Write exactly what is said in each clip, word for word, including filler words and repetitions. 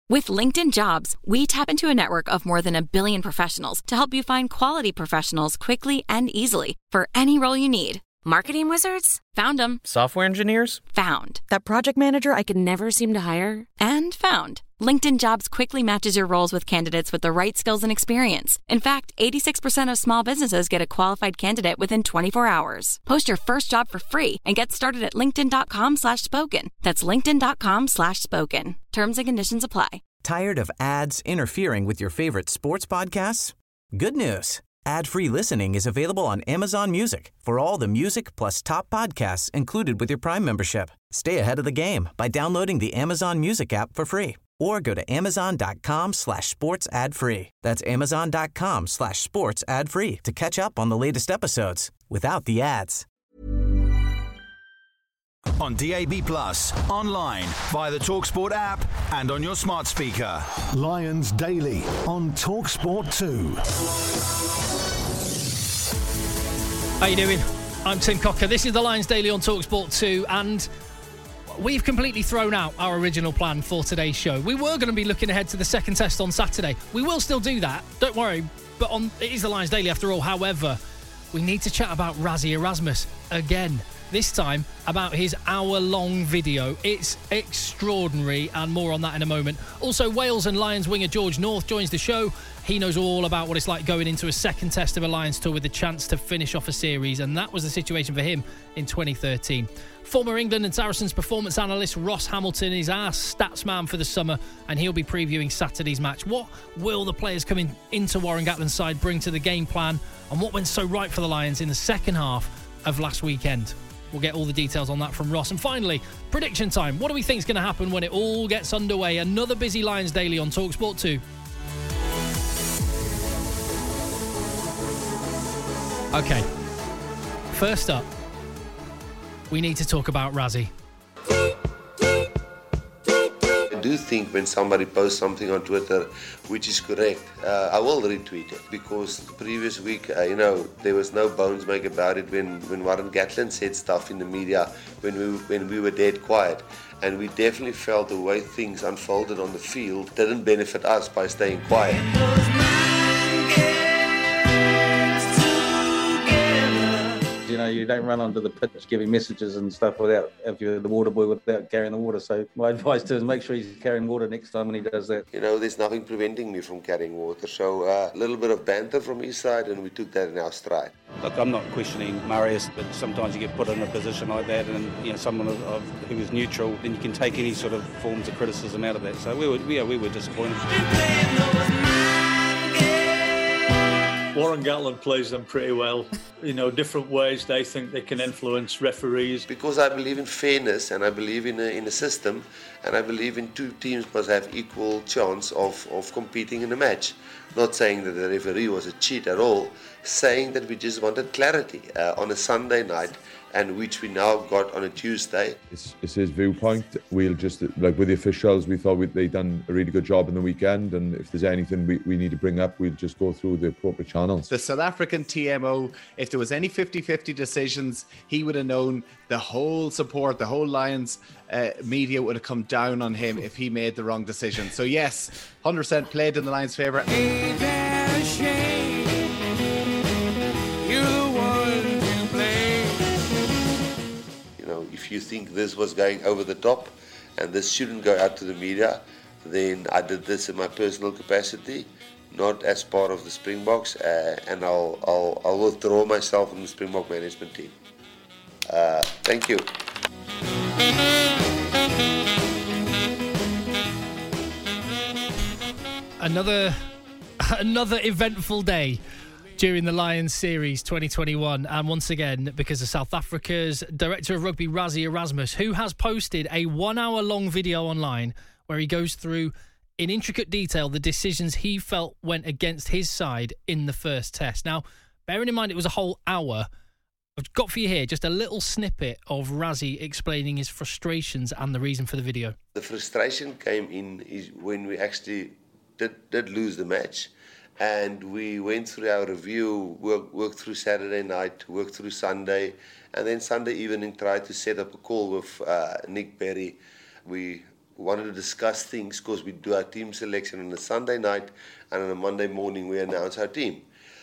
With LinkedIn Jobs, we tap into a network of more than a billion professionals to help you find quality professionals quickly and easily for any role you need. Marketing wizards? Found them. Software engineers? Found. That project manager I could never seem to hire? And found. LinkedIn Jobs quickly matches your roles with candidates with the right skills and experience. In fact, eighty-six percent of small businesses get a qualified candidate within twenty-four hours. Post your first job for free and get started at linkedin.com slash spoken. That's linkedin.com slash spoken. Terms and conditions apply. Tired of ads interfering with your favorite sports podcasts? Good news. Ad-free listening is available on Amazon Music for all the music plus top podcasts included with your Prime membership. Stay ahead of the game by downloading the Amazon Music app for free or go to amazon.com slash sports ad free. That's amazon.com slash sports ad free to catch up on the latest episodes without the ads. On D A B Plus, online, via the TalkSport app and on your smart speaker. Lions Daily on TalkSport two. How you doing? I'm Tim Cocker. This is the Lions Daily on TalkSport two, and we've completely thrown out our original plan for today's show. We were going to be looking ahead to the second test on Saturday. We will still do that, don't worry, but on it is the Lions Daily after all. However, we need to chat about Rassie Erasmus again. This time about his hour-long video. It's extraordinary, and more on that in a moment. Also, Wales and Lions winger George North joins the show. He knows all about what it's like going into a second test of a Lions tour with the chance to finish off a series, and that was the situation for him in twenty thirteen. Former England and Saracens performance analyst Ross Hamilton is our stats man for the summer, and he'll be previewing Saturday's match. What will the players coming into Warren Gatland's side bring to the game plan, and what went so right for the Lions in the second half of last weekend? We'll get all the details on that from Ross. And finally, prediction time. What do we think is going to happen when it all gets underway? Another busy Lions Daily on TalkSport two. Okay. First up, we need to talk about Rassie. I do think when somebody posts something on Twitter which is correct, uh, I will retweet it, because the previous week, uh, you know, there was no bones made about it when, when Warren Gatland said stuff in the media when we when we were dead quiet, and we definitely felt the way things unfolded on the field didn't benefit us by staying quiet. You know, you don't run onto the pitch giving messages and stuff without, if you're the water boy, without carrying the water. So my advice to him is make sure he's carrying water next time when he does that. You know, there's nothing preventing me from carrying water. So uh, a little bit of banter from his side, and we took that in our stride. Look, I'm not questioning Marius, but sometimes you get put in a position like that, and you know, someone of, of, who is neutral, then you can take any sort of forms of criticism out of that. So we were, yeah, we were disappointed. Warren Gatland plays them pretty well. You know, different ways they think they can influence referees. Because I believe in fairness, and I believe in a, in a system, and I believe in two teams must have equal chance of, of competing in a match. Not saying that the referee was a cheat at all, saying that we just wanted clarity uh, on a Sunday night, and which we now got on a Tuesday. It's, it's his viewpoint. We'll just, like with the officials, we thought we'd, they'd done a really good job in the weekend, and if there's anything we, we need to bring up, we'll just go through the appropriate channels. The South African T M O, if there was any fifty-fifty decisions, he would have known the whole support, the whole Lions uh, media would have come down on him if he made the wrong decision. So yes, one hundred percent played in the Lions' favour. Ain't that a shame? You're the one to blame. You know, if you think this was going over the top and this shouldn't go out to the media, then I did this in my personal capacity, not as part of the Springboks, uh, and I'll, I'll, I'll withdraw myself from the Springbok management team. Uh, thank you. Another, another eventful day during the Lions series twenty twenty-one, and once again because of South Africa's director of rugby Rassie Erasmus, who has posted a one hour long video online where he goes through in intricate detail the decisions he felt went against his side in the first test. Now, bearing in mind it was a whole hour, I've got for you here just a little snippet of Rassie explaining his frustrations and the reason for the video. The frustration came in is when we actually did, did lose the match. And we went through our review, worked, worked through Saturday night, worked through Sunday, and then Sunday evening tried to set up a call with uh, Nick Berry. We we wanted to discuss things because we do our team selection on a Sunday night, and on a Monday morning we announce our team.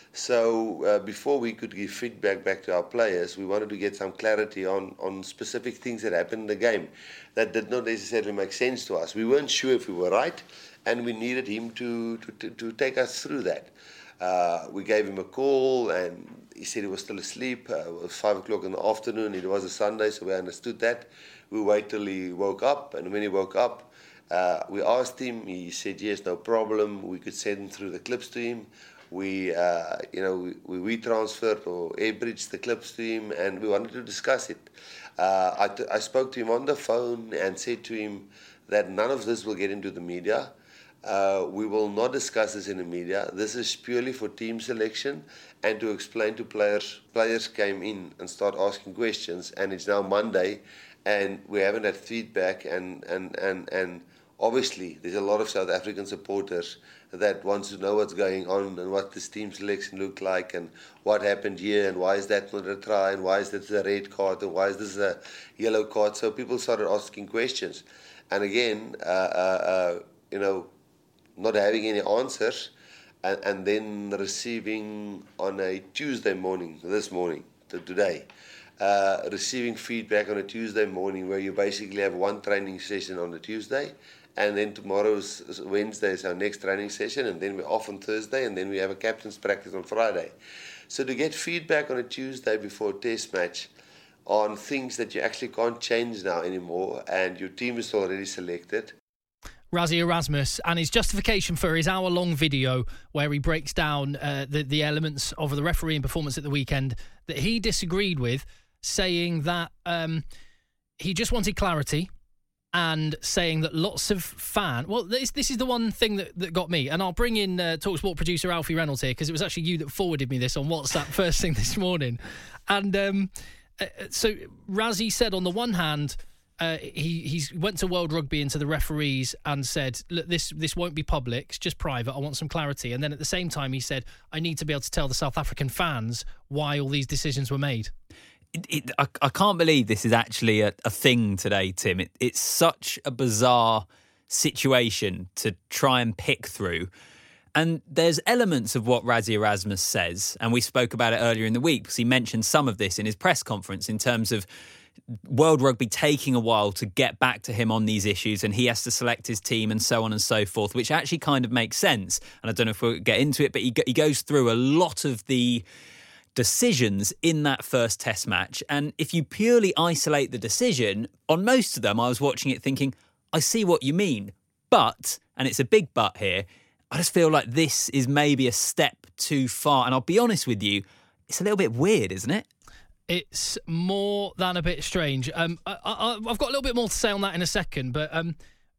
So uh, before we could give feedback back to our players, we wanted to get some clarity on, on specific things that happened in the game that did not necessarily make sense to us. We weren't sure if we were right, and we needed him to, to, to, to take us through that. Uh, we gave him a call, and he said he was still asleep. Uh, it was five o'clock in the afternoon. It was a Sunday, so we understood that. We waited till he woke up, and when he woke up, uh, we asked him. He said, yes, no problem. We could send through the clips to him. We, uh, you know, we, we transferred or airbridged the clips to him, and we wanted to discuss it. Uh, I, t- I spoke to him on the phone and said to him that none of this will get into the media. Uh, we will not discuss this in the media. This is purely for team selection and to explain to players. Players came in and start asking questions, and it's now Monday, and we haven't had feedback, and, and, and, and obviously there's a lot of South African supporters that wants to know what's going on and what this team selection looked like and what happened here and why is that not a try and why is this a red card and why is this a yellow card. So people started asking questions. And again, uh, uh, uh, you know, not having any answers, and, and then receiving on a Tuesday morning, this morning, to today, uh, receiving feedback on a Tuesday morning where you basically have one training session on a Tuesday, and then tomorrow's Wednesday is our next training session, and then we're off on Thursday, and then we have a captain's practice on Friday. So to get feedback on a Tuesday before a test match on things that you actually can't change now anymore, and your team is already selected. Rassie Erasmus, and his justification for his hour-long video where he breaks down uh, the, the elements of the refereeing performance at the weekend that he disagreed with, saying that um, he just wanted clarity, and saying that lots of fans... Well, this this is the one thing that, that got me, and I'll bring in uh, TalkSport producer Alfie Reynolds here, because it was actually you that forwarded me this on WhatsApp first thing this morning. And um, uh, so Rassie said on the one hand... Uh, he he's went to World Rugby and to the referees and said, look, this this won't be public, it's just private, I want some clarity. And then at the same time he said, I need to be able to tell the South African fans why all these decisions were made. It, it, I, I can't believe this is actually a, a thing today, Tim. It, it's such a bizarre situation to try and pick through. And there's elements of what Rassie Erasmus says, and we spoke about it earlier in the week because he mentioned some of this in his press conference in terms of World Rugby taking a while to get back to him on these issues, and he has to select his team and so on and so forth, which actually kind of makes sense. And I don't know if we'll get into it, but he, he goes through a lot of the decisions in that first test match. And if you purely isolate the decision, on most of them, I was watching it thinking, I see what you mean. But, and it's a big but here, I just feel like this is maybe a step too far. And I'll be honest with you, it's a little bit weird, isn't it? It's more than a bit strange. Um, I, I, I've got a little bit more to say on that in a second, but um,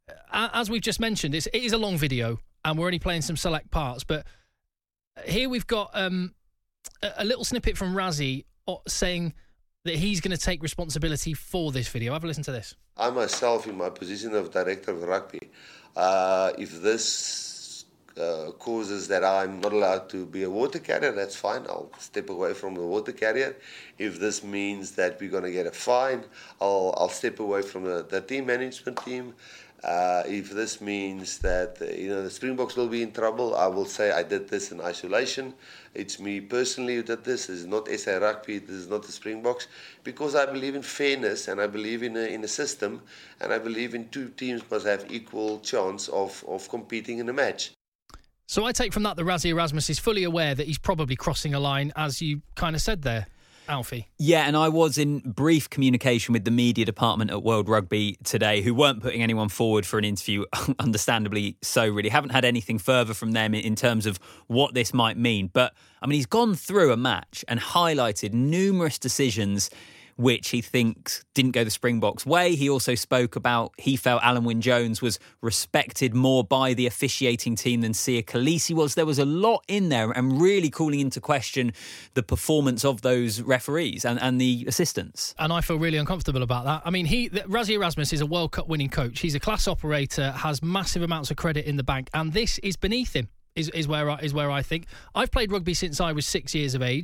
as we've just mentioned, it's, it is a long video, and we're only playing some select parts. But here we've got um, a, a little snippet from Rassie saying that he's going to take responsibility for this video. Have a listen to this. I myself, in my position of director of rugby, uh, if this Uh, causes that I'm not allowed to be a water carrier, that's fine. I'll step away from the water carrier. If this means that we're going to get a fine, I'll, I'll step away from the, the team management team. Uh, if this means that uh, you know the Springboks will be in trouble, I will say I did this in isolation. It's me personally who did this. This is not S A Rugby. This is not the Springboks. Because I believe in fairness, and I believe in a, in a system, and I believe in two teams must have equal chance of, of competing in a match. So I take from that that Rassie Erasmus is fully aware that he's probably crossing a line, as you kind of said there, Alfie. Yeah, and I was in brief communication with the media department at World Rugby today, who weren't putting anyone forward for an interview, understandably so, really. Haven't had anything further from them in terms of what this might mean. But, I mean, he's gone through a match and highlighted numerous decisions which he thinks didn't go the Springboks' way. He also spoke about he felt Alan Wynne-Jones was respected more by the officiating team than Siya Kolisi was. There was a lot in there and really calling into question the performance of those referees and, and the assistants. And I feel really uncomfortable about that. I mean, he Rassie Erasmus is a World Cup winning coach. He's a class operator, has massive amounts of credit in the bank, and this is beneath him. Is, is where I, is where I think. I've played rugby since I was six years of age.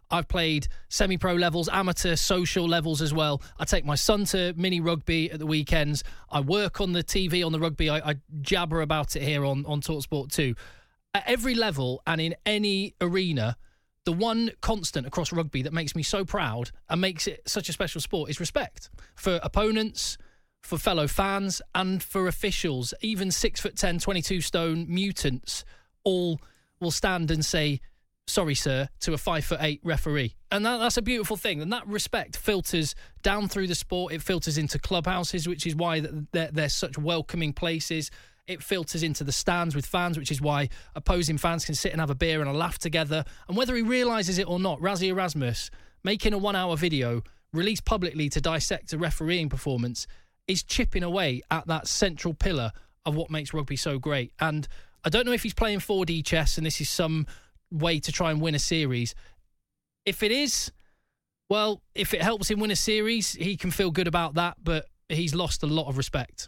I've played semi-pro levels, amateur, social levels as well. I take my son to mini rugby at the weekends. I work on the T V on the rugby. I, I jabber about it here on, on TalkSport two. At every level and in any arena, the one constant across rugby that makes me so proud and makes it such a special sport is respect for opponents, for fellow fans, and for officials. Even six foot ten, twenty-two stone mutants all will stand and say, sorry, sir, to a five foot eight referee. And that, that's a beautiful thing. And that respect filters down through the sport. It filters into clubhouses, which is why they're, they're such welcoming places. It filters into the stands with fans, which is why opposing fans can sit and have a beer and a laugh together. And whether he realises it or not, Rassie Erasmus making a one-hour video released publicly to dissect a refereeing performance is chipping away at that central pillar of what makes rugby so great. And I don't know if he's playing four D chess and this is some way to try and win a series. If it is, well, if it helps him win a series, he can feel good about that, but he's lost a lot of respect.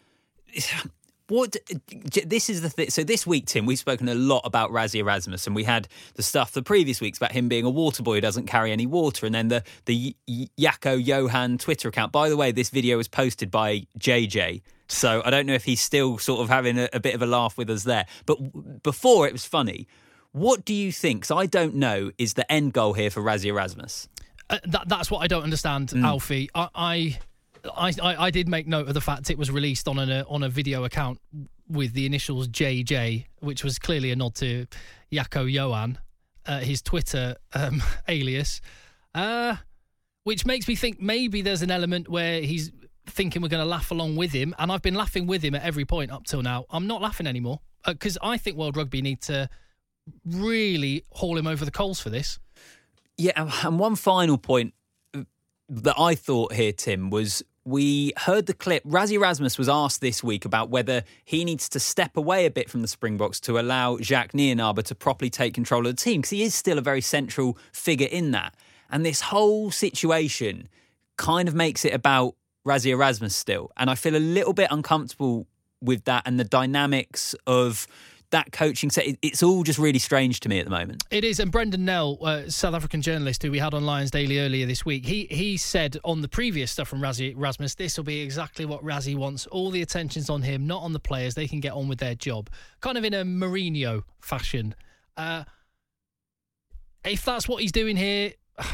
What this is the thing. So this week, Tim, we've spoken a lot about Rassie Erasmus, and we had the stuff the previous weeks about him being a water boy who doesn't carry any water, and then the the Jaakko Johan Twitter account. By the way, this video was posted by J J, so I don't know if he's still sort of having a, a bit of a laugh with us there. But before it was funny. What do you think? So I don't know. Is the end goal here for Rassie Erasmus? Uh, that, that's what I don't understand, mm. Alfie. I. I I, I, I did make note of the fact it was released on a on a video account with the initials J J, which was clearly a nod to Jaakko Johan, uh, his Twitter um, alias, uh, which makes me think maybe there's an element where he's thinking we're going to laugh along with him, and I've been laughing with him at every point up till now. I'm not laughing anymore because uh, I think World Rugby need to really haul him over the coals for this. Yeah, and one final point that I thought here, Tim, was we heard the clip. Rassie Erasmus was asked this week about whether he needs to step away a bit from the Springboks to allow Jacques Nienaber to properly take control of the team, because he is still a very central figure in that. And this whole situation kind of makes it about Rassie Erasmus still. And I feel a little bit uncomfortable with that and the dynamics of that coaching set. It's all just really strange to me at the moment. It is. And Brendan Nell, uh, South African journalist who we had on Lions Daily earlier this week, he he said on the previous stuff from Rassie Erasmus, this will be exactly what Rassie wants. All the attention's on him, not on the players. They can get on with their job. Kind of in a Mourinho fashion. Uh, if that's what he's doing here,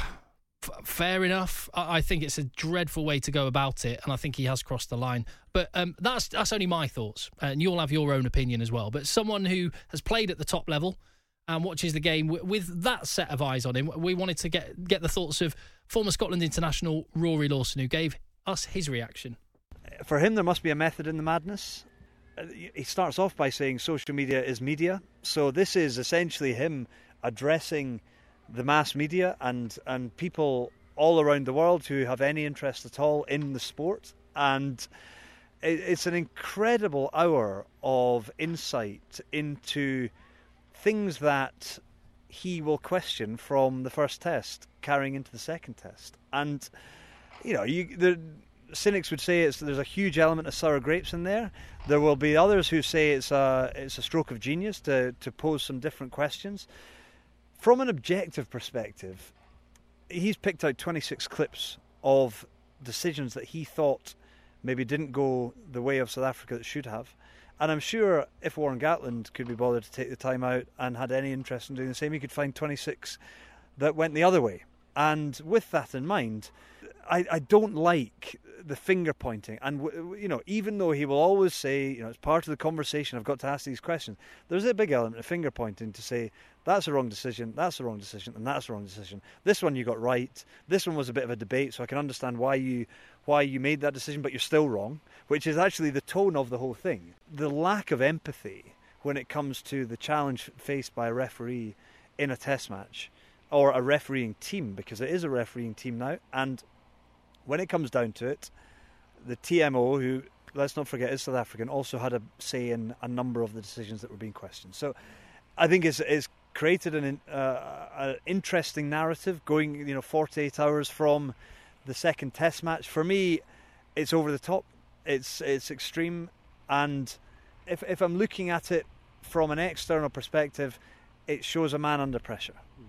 fair enough. I think it's a dreadful way to go about it, and I think he has crossed the line. But um, that's that's only my thoughts, and you'll have your own opinion as well. But someone who has played at the top level and watches the game with that set of eyes on him, we wanted to get get the thoughts of former Scotland international Rory Lawson, who gave us his reaction. For him, there must be a method in the madness. He starts off by saying social media is media, so this is essentially him addressing the mass media and and people all around the world who have any interest at all in the sport. And it, it's an incredible hour of insight into things that he will question from the first test carrying into the second test. And you know, you the cynics would say it's there's a huge element of sour grapes in there. There will be others who say it's a it's a stroke of genius to to pose some different questions. From an objective perspective, he's picked out twenty-six clips of decisions that he thought maybe didn't go the way of South Africa that should have. And I'm sure if Warren Gatland could be bothered to take the time out and had any interest in doing the same, he could find twenty-six that went the other way. And with that in mind, I, I don't like the finger pointing. And, you know, even though he will always say, you know, it's part of the conversation, I've got to ask these questions, there's a big element of finger pointing to say, that's a wrong decision, that's a wrong decision, and that's a wrong decision. This one you got right. This one was a bit of a debate, so I can understand why you why you made that decision, but you're still wrong, which is actually the tone of the whole thing. The lack of empathy when it comes to the challenge faced by a referee in a test match, or a refereeing team, because it is a refereeing team now, and when it comes down to it, the T M O, who, let's not forget, is South African, also had a say in a number of the decisions that were being questioned. So I think it's, it's created an, uh, an interesting narrative going, you know, forty-eight hours from the second test match. For me, it's over the top. It's it's extreme. And if if I'm looking at it from an external perspective, it shows a man under pressure.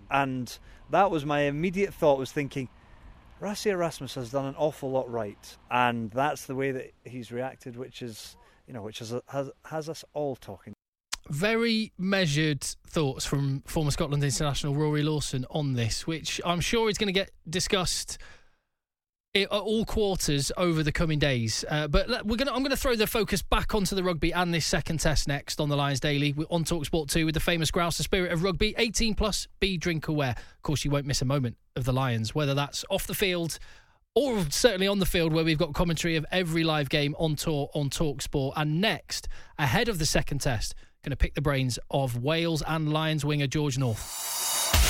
And that was my immediate thought, was thinking, Rassie Erasmus has done an awful lot right, and that's the way that he's reacted, which is, you know, which is, has has us all talking. Very measured thoughts from former Scotland international Rory Lawson on this, which I'm sure is going to get discussed at all quarters over the coming days. Uh, but we're going. I'm going to throw the focus back onto the rugby and this second test next on the Lions Daily on TalkSport two with the famous grouse, the spirit of rugby. eighteen plus, be drink aware. Of course, you won't miss a moment of the Lions, whether that's off the field or certainly on the field, where we've got commentary of every live game on tour on TalkSport. And next, ahead of the second test, going to pick the brains of Wales and Lions winger George North.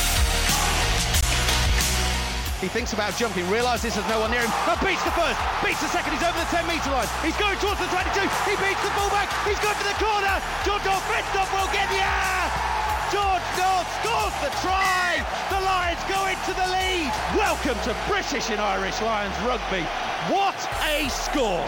He thinks about jumping, realises there's no one near him, and beats the first, beats the second, he's over the ten metre line, he's going towards the twenty-two, he beats the fullback, he's gone to the corner, George North, Fredstop will get the air! George North scores the try! The Lions go into the lead! Welcome to British and Irish Lions rugby. What a score!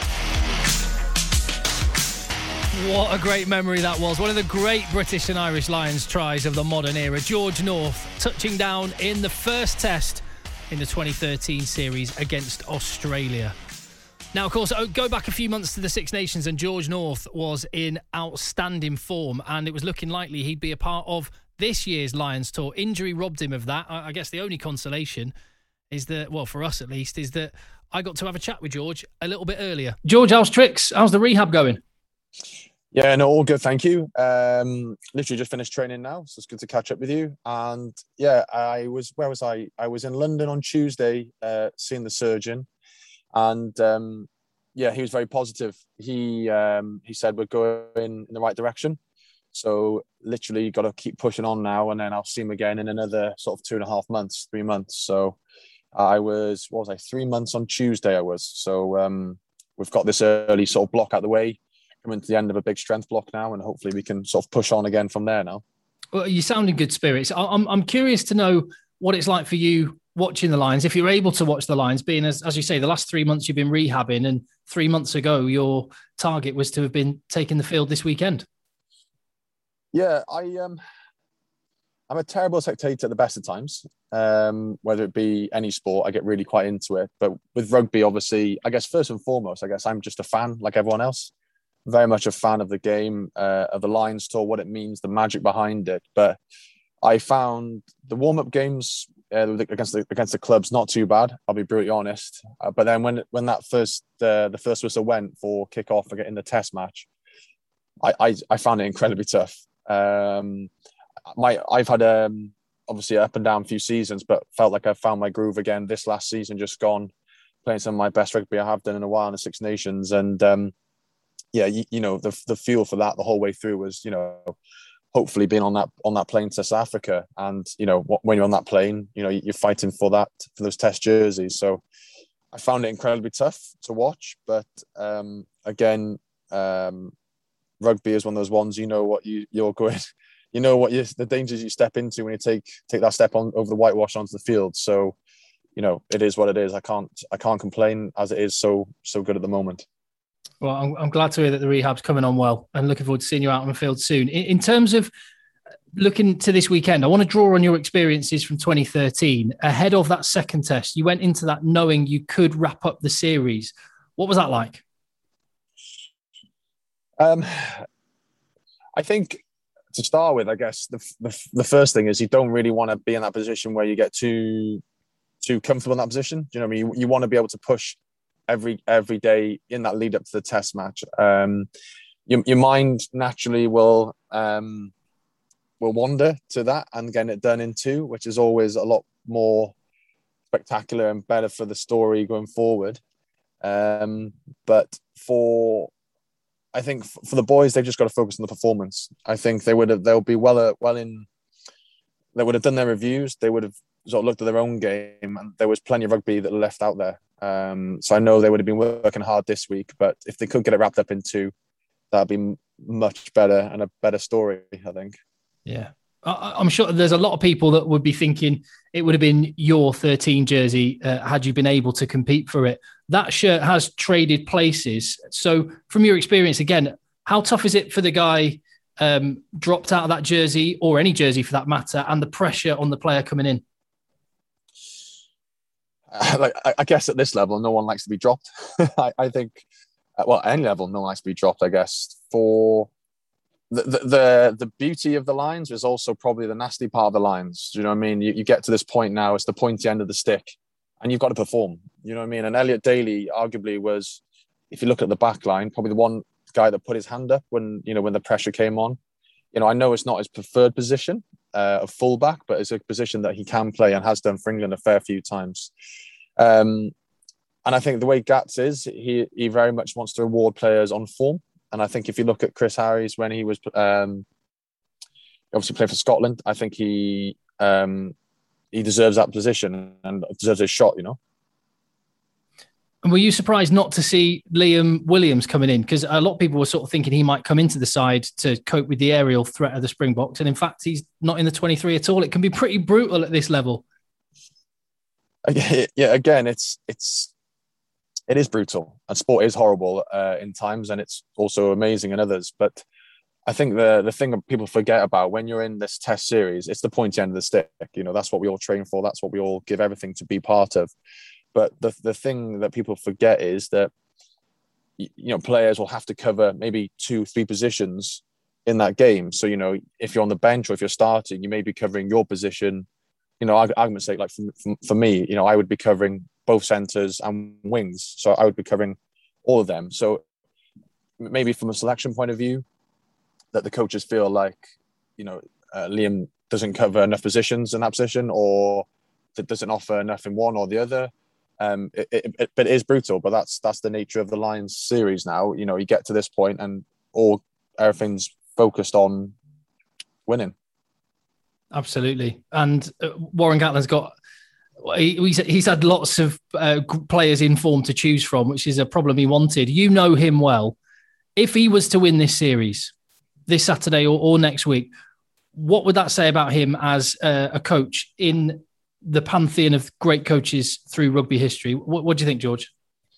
What a great memory that was. One of the great British and Irish Lions tries of the modern era. George North touching down in the first test in the twenty thirteen series against Australia. Now, of course, go back a few months to the Six Nations and George North was in outstanding form, and it was looking likely he'd be a part of this year's Lions tour. Injury robbed him of that. I guess the only consolation is that, well, for us at least, is that I got to have a chat with George a little bit earlier. George, how's tricks? How's the rehab going? Yeah, no, all good, thank you. Um, literally just finished training now, so it's good to catch up with you. And yeah, I was, where was I? I was in London on Tuesday, uh, seeing the surgeon. And um, yeah, he was very positive. He um, he said we're going in the right direction. So literally got to keep pushing on now, and then I'll see him again in another sort of two and a half months, three months. So I was, what was I, three months on Tuesday I was. So um, we've got this early sort of block out the way. Coming to the end of a big strength block now, and hopefully we can sort of push on again from there now. Well, you sound in good spirits. I'm I'm curious to know what it's like for you watching the Lions, if you're able to watch the Lions, being as as you say, the last three months you've been rehabbing, and three months ago your target was to have been taking the field this weekend. Yeah, I um, I'm a terrible spectator at the best of times. Um, whether it be any sport, I get really quite into it. But with rugby, obviously, I guess first and foremost, I guess I'm just a fan like everyone else. Very much a fan of the game, uh, of the Lions tour, what it means, the magic behind it. But I found the warm-up games uh, against the against the clubs not too bad. I'll be brutally honest. Uh, but then when when that first uh, the first whistle went for kick-off in the Test match, I I, I found it incredibly tough. Um, my I've had um, obviously an up and down few seasons, but felt like I found my groove again this last season, just gone, playing some of my best rugby I have done in a while in the Six Nations. And um, yeah, you, you know, the the feel for that the whole way through was, you know, hopefully being on that on that plane to South Africa. And, you know, when you're on that plane, you know, you're fighting for that, for those Test jerseys. So I found it incredibly tough to watch. But um, again, um, rugby is one of those ones, you know what you, you're going, you know what you, the dangers you step into when you take take that step on over the whitewash onto the field. So, you know, it is what it is. I can't I can't complain, as it is so so good at the moment. Well, I'm, I'm glad to hear that the rehab's coming on well, and looking forward to seeing you out on the field soon. In, in terms of looking to this weekend, I want to draw on your experiences from twenty thirteen. Ahead of that second test, you went into that knowing you could wrap up the series. What was that like? Um, I think to start with, I guess the, the the first thing is you don't really want to be in that position where you get too too comfortable in that position. Do you know what I mean? You, you want to be able to push every every day in that lead up to the Test match. Um, your, your mind naturally will um, will wander to that and getting it done in two, which is always a lot more spectacular and better for the story going forward. Um, but for I think for the boys, they've just got to focus on the performance. I think they would have they'll be well uh, well in. They would have done their reviews. They would have sort of looked at their own game, and there was plenty of rugby that left out there. Um, so I know they would have been working hard this week, but if they could get it wrapped up in two, that'd be much better and a better story, I think. Yeah. I, I'm sure there's a lot of people that would be thinking it would have been your thirteen jersey uh, had you been able to compete for it. That shirt has traded places. So from your experience, again, how tough is it for the guy um, dropped out of that jersey, or any jersey for that matter, and the pressure on the player coming in? Uh, like, I, I guess at this level, no one likes to be dropped. I, I think, uh, well, at any level, no one likes to be dropped, I guess. For the, the, the, the beauty of the lines is also probably the nasty part of the lines. Do you know what I mean? You, you get to this point now, it's the pointy end of the stick, and you've got to perform. You know what I mean? And Elliot Daly arguably was, if you look at the back line, probably the one guy that put his hand up when, you know, when the pressure came on. You know, I know it's not his preferred position uh, of fullback, but it's a position that he can play and has done for England a fair few times. Um, and I think the way Gats is, he he very much wants to reward players on form. And I think if you look at Chris Harris when he was um, obviously playing for Scotland, I think he um, he deserves that position and deserves a shot, you know. And were you surprised not to see Liam Williams coming in? Because a lot of people were sort of thinking he might come into the side to cope with the aerial threat of the Springboks. And in fact, he's not in the twenty-three at all. It can be pretty brutal at this level. Yeah, again, it's it's it is brutal. And sport is horrible uh, in times, and it's also amazing in others. But I think the the thing that people forget about when you're in this test series, it's the pointy end of the stick. You know, that's what we all train for. That's what we all give everything to be part of. But the the thing that people forget is that, you know, players will have to cover maybe two, three positions in that game. So, you know, if you're on the bench or if you're starting, you may be covering your position. You know, argument's sake, like for, for, for me, you know, I would be covering both centres and wings. So I would be covering all of them. So maybe from a selection point of view, that the coaches feel like, you know, uh, Liam doesn't cover enough positions in that position, or that doesn't offer enough in one or the other. Um, it, it, it, but it is brutal. But that's that's the nature of the Lions series now. You know, you get to this point and all everything's focused on winning. Absolutely. And uh, Warren Gatland's got he, he's, he's had lots of uh, players in form to choose from, which is a problem he wanted. You know him well. If he was to win this series this Saturday or, or next week, what would that say about him as a, a coach in the pantheon of great coaches through rugby history? What, what do you think, George?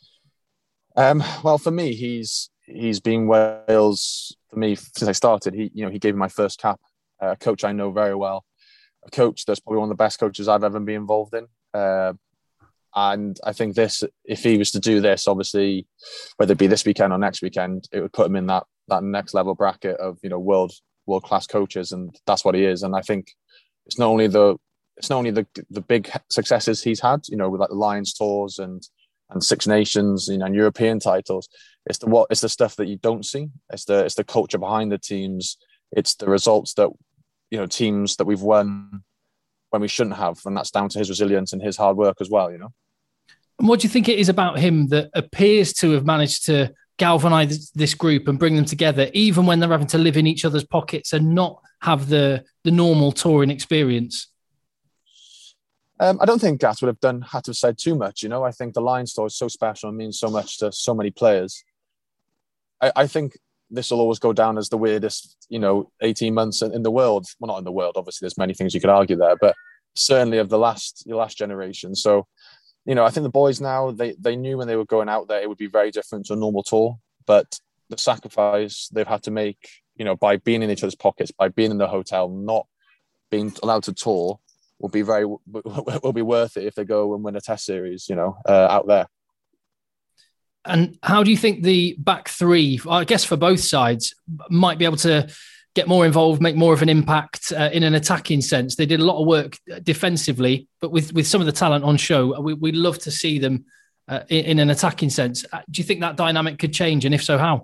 Um, well, for me, he's he's been Wales for me since I started. He, you know, he gave me my first cap. A coach I know very well, a coach that's probably one of the best coaches I've ever been involved in. Uh, and I think this, if he was to do this, obviously, whether it be this weekend or next weekend, it would put him in that that next level bracket of, you know, world world class coaches, and that's what he is. And I think it's not only the it's not only the the big successes he's had, you know, with like the Lions tours and and Six Nations, you know, and European titles. It's the what it's the stuff that you don't see. It's the it's the culture behind the teams. It's the results that, you know, teams that we've won when we shouldn't have, and that's down to his resilience and his hard work as well, you know. And what do you think it is about him that appears to have managed to galvanise this group and bring them together, even when they're having to live in each other's pockets and not have the the normal touring experience? Um, I don't think Gats would have done had to have said too much, you know. I think the Lions tour is so special and means so much to so many players. I, I think this will always go down as the weirdest, you know, eighteen months in the world. Well, not in the world, obviously. There's many things you could argue there, but certainly of the last, the last generation. So, you know, I think the boys now, they they knew when they were going out there, it would be very different to a normal tour. But the sacrifice they've had to make, you know, by being in each other's pockets, by being in the hotel, not being allowed to tour, will be very will be worth it if they go and win a test series, you know, uh, out there. And how do you think the back three, I guess for both sides, might be able to get more involved, make more of an impact uh, in an attacking sense? They did a lot of work defensively, but with, with some of the talent on show, we, we'd love to see them uh, in, in an attacking sense. Do you think that dynamic could change? And if so, how?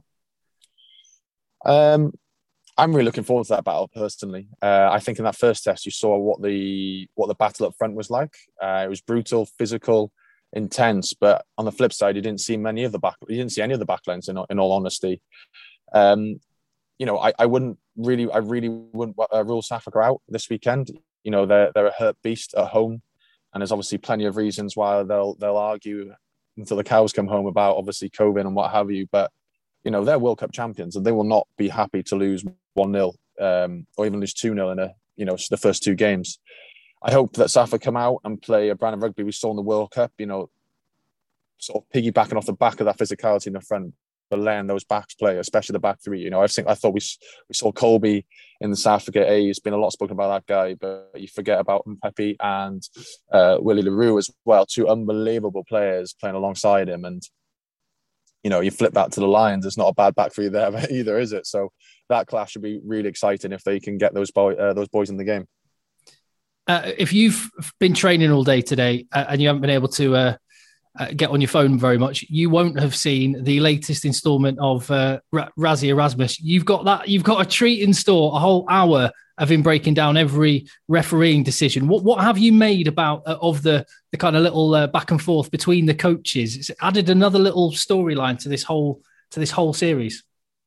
Um, I'm really looking forward to that battle personally. Uh, I think in that first test, you saw what the what the battle up front was like. Uh, it was brutal, physical, intense, but on the flip side, you didn't see many of the back. You didn't see any of the backlines. In, in all honesty, um, you know, I, I wouldn't really, I really wouldn't uh, rule South Africa out this weekend. You know, they're they're a hurt beast at home, and there's obviously plenty of reasons why they'll they'll argue until the cows come home about obviously COVID and what have you. But you know, they're World Cup champions, and they will not be happy to lose one nil um, or even lose two nil in a you know the first two games. I hope that South Africa come out and play a brand of rugby we saw in the World Cup, you know, sort of piggybacking off the back of that physicality in the front. for letting those backs play, especially the back three. You know, I think I thought we we saw Colby in the South Africa A. It's been a lot spoken about that guy, but you forget about Mpepi and uh, Willie Leroux as well, two unbelievable players playing alongside him. And you know, you flip that to the Lions, it's not a bad back three there either, is it? So that clash should be really exciting if they can get those boy, uh, those boys in the game. Uh, if you've been training all day today uh, and you haven't been able to uh, uh, get on your phone very much, you won't have seen the latest instalment of uh, R- Rassie Erasmus. You've got that. You've got a treat in store, a whole hour of him breaking down every refereeing decision. What what have you made about uh, of the the kind of little uh, back and forth between the coaches? It's added another little storyline to this whole to this whole series.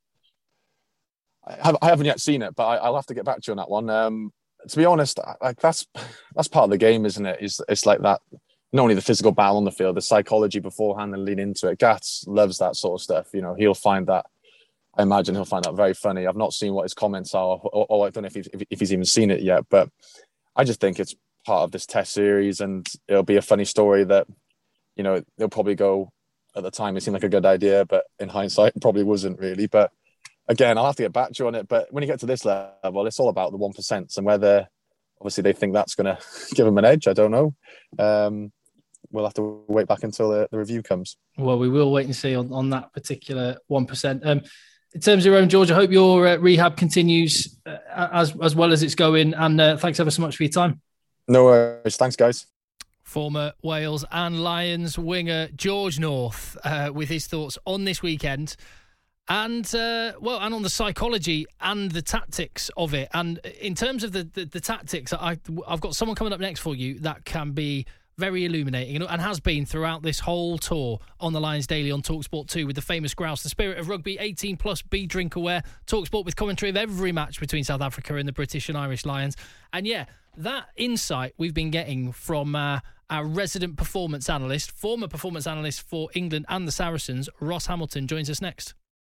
I, have, I haven't yet seen it, but I, I'll have to get back to you on that one. Um, to be honest, like that's that's part of the game, isn't it? It's, it's like that. Not only the physical battle on the field, the psychology beforehand and lead into it. Gats loves that sort of stuff. You know, he'll find that. I imagine he'll find that very funny. I've not seen what his comments are, or, or I don't know if he's, if he's even seen it yet. But I just think it's part of this test series, and it'll be a funny story that, you know, they'll probably go. At the time, it seemed like a good idea, but in hindsight, it probably wasn't really. But again, I'll have to get back to you on it. But when you get to this level, it's all about the one percent and whether, obviously, they think that's going to give them an edge. I don't know. Um, we'll have to wait back until the, the review comes. Well, we will wait and see on, on that particular one percent. Um, in terms of your own, George, I hope your uh, rehab continues uh, as as well as it's going. And uh, thanks ever so much for your time. No worries. Thanks, guys. Former Wales and Lions winger George North uh, with his thoughts on this weekend. And, uh, well, and on the psychology and the tactics of it. And in terms of the, the, the tactics, I, I've got someone coming up next for you that can be very illuminating and has been throughout this whole tour on the Lions Daily on TalkSport two with the famous grouse, the spirit of rugby, eighteen plus, be drink aware. TalkSport with commentary of every match between South Africa and the British and Irish Lions. And yeah, that insight we've been getting from uh, our resident performance analyst, former performance analyst for England and the Saracens, Ross Hamilton, joins us next.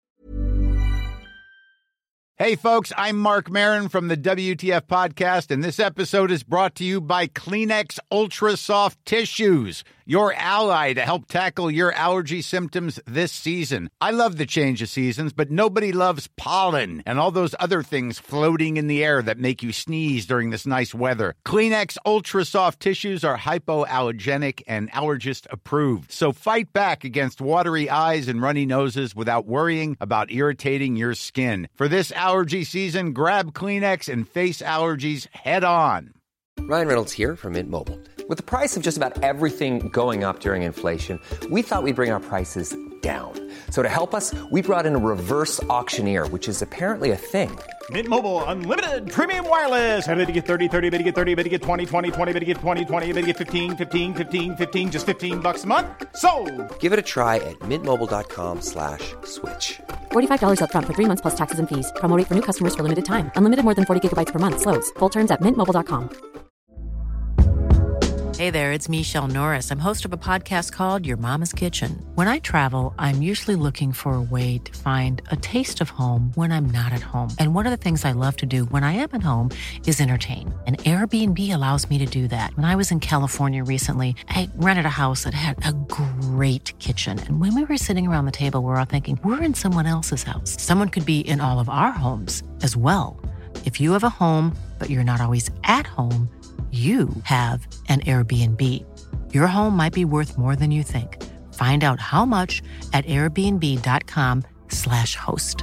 Hey folks, I'm Mark Maron from the W T F podcast, and this episode is brought to you by Kleenex Ultra Soft Tissues, your ally to help tackle your allergy symptoms this season. I love the change of seasons, but nobody loves pollen and all those other things floating in the air that make you sneeze during this nice weather. Kleenex Ultra Soft Tissues are hypoallergenic and allergist approved, so fight back against watery eyes and runny noses without worrying about irritating your skin. For this allergy season, grab Kleenex and face allergies head on. Ryan Reynolds here from Mint Mobile. With the price of just about everything going up during inflation, we thought we'd bring our prices down. So to help us, we brought in a reverse auctioneer, which is apparently a thing. Mint Mobile Unlimited Premium Wireless. How to get thirty, thirty, how to get thirty, how to get twenty, twenty, twenty, how to get twenty, twenty, how to get fifteen, fifteen, fifteen, fifteen, just fifteen bucks a month? Sold! Give it a try at mintmobile.com slash switch. forty-five dollars up front for three months plus taxes and fees. Promo rate for new customers for limited time. Unlimited more than forty gigabytes per month. Slows full terms at mint mobile dot com. Hey there, it's Michelle Norris. I'm host of a podcast called Your Mama's Kitchen. When I travel, I'm usually looking for a way to find a taste of home when I'm not at home. And one of the things I love to do when I am at home is entertain. And Airbnb allows me to do that. When I was in California recently, I rented a house that had a great kitchen. And when we were sitting around the table, we were all thinking, we're in someone else's house. Someone could be in all of our homes as well. If you have a home, but you're not always at home, you have an Airbnb. Your home might be worth more than you think. Find out how much at airbnb.com slash host.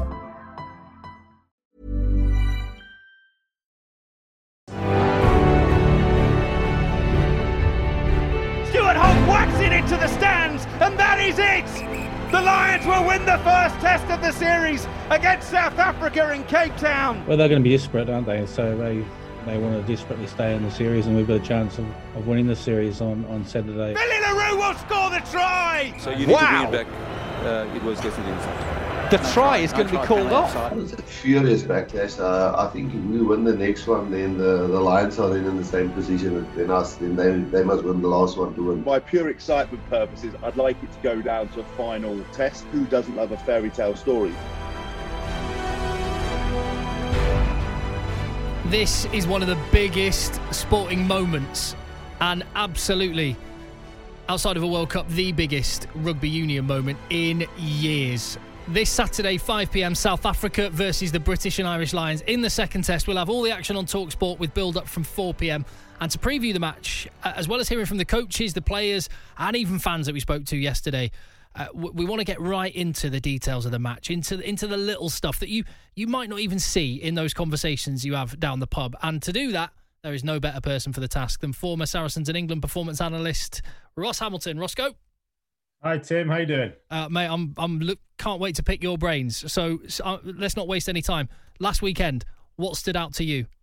Stuart Holt whacks it into the stands, and that is it! The Lions will win the first test of the series against South Africa in Cape Town. Well, they're going to be desperate, aren't they? So they... They want to desperately stay in the series, and we've got a chance of, of winning the series on, on Saturday. Billy Leroux will score the try! So you need wow. to bring it back. Uh, it was definitely inside. The try is going to be called off. It's a furious backlash. Uh, I think if we win the next one, then the, the Lions are then in the same position as us. Then they, they must win the last one to win. By pure excitement purposes, I'd like it to go down to a final test. Who doesn't love a fairy tale story? This is one of the biggest sporting moments, and absolutely, outside of a World Cup, the biggest rugby union moment in years. This Saturday, five p.m, South Africa versus the British and Irish Lions. In the second test, we'll have all the action on TalkSport with build-up from four p.m. And to preview the match, as well as hearing from the coaches, the players, and even fans that we spoke to yesterday, uh, we want to get right into the details of the match, into into the little stuff that you, you might not even see in those conversations you have down the pub. And to do that, there is no better person for the task than former Saracens and England performance analyst Ross Hamilton. Roscoe. Hi Tim, how you doing? Uh, mate, I'm I'm look, can't wait to pick your brains. So, so uh, let's not waste any time. Last weekend, what stood out to you?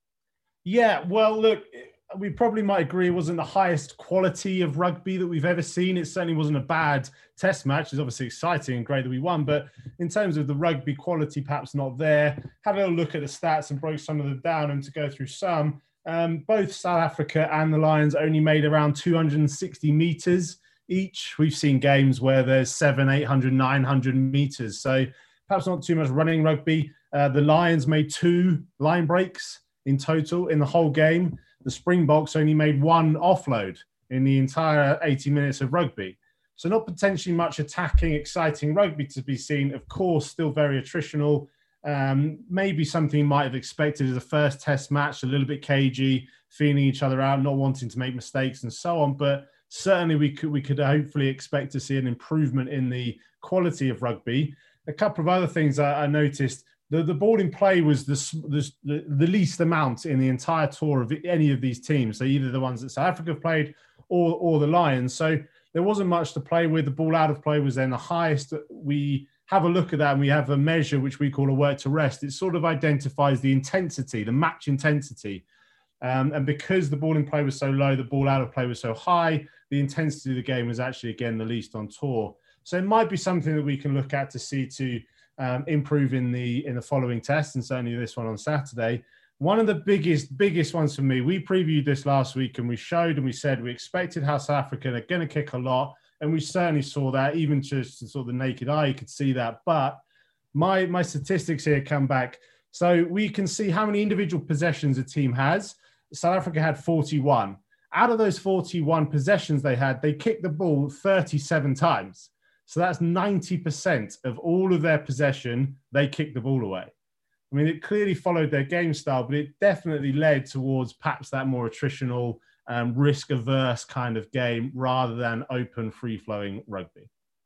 Yeah, well, look, we probably might agree it wasn't the highest quality of rugby that we've ever seen. It certainly wasn't a bad test match. It's obviously exciting and great that we won, but in terms of the rugby quality, perhaps not there. Had a little look at the stats and broke some of them down, and to go through some, um, both South Africa and the Lions only made around two hundred sixty metres each. We've seen games where there's seven, eight hundred, nine hundred meters. So perhaps not too much running rugby. Uh, the Lions made two line breaks in total in the whole game. The Springboks only made one offload in the entire eighty minutes of rugby. So not potentially much attacking, exciting rugby to be seen. Of course, still very attritional. Um, maybe something you might have expected as a first test match, a little bit cagey, feeling each other out, not wanting to make mistakes and so on. But certainly we could we could hopefully expect to see an improvement in the quality of rugby. A couple of other things I, I noticed. The, the ball in play was the, the, the least amount in the entire tour of any of these teams. So either the ones that South Africa have played or, or the Lions. So there wasn't much to play with. The ball out of play was then the highest. We have a look at that and we have a measure which we call a work to rest. It sort of identifies the intensity, the match intensity. Um, and because the ball in play was so low, the ball out of play was so high, the intensity of the game was actually, again, the least on tour. So it might be something that we can look at to see to um, improve in the in the following test, and certainly this one on Saturday. One of the biggest, biggest ones for me, we previewed this last week and we showed and we said we expected how South Africa are going to kick a lot, and we certainly saw that. Even just sort of the naked eye, you could see that. But my my statistics here come back. So we can see how many individual possessions a team has. South Africa had forty-one. Out of those forty-one possessions they had, they kicked the ball thirty-seven times. So that's ninety percent of all of their possession, they kicked the ball away. I mean, it clearly followed their game style, but it definitely led towards perhaps that more attritional, um, risk-averse kind of game rather than open, free-flowing rugby.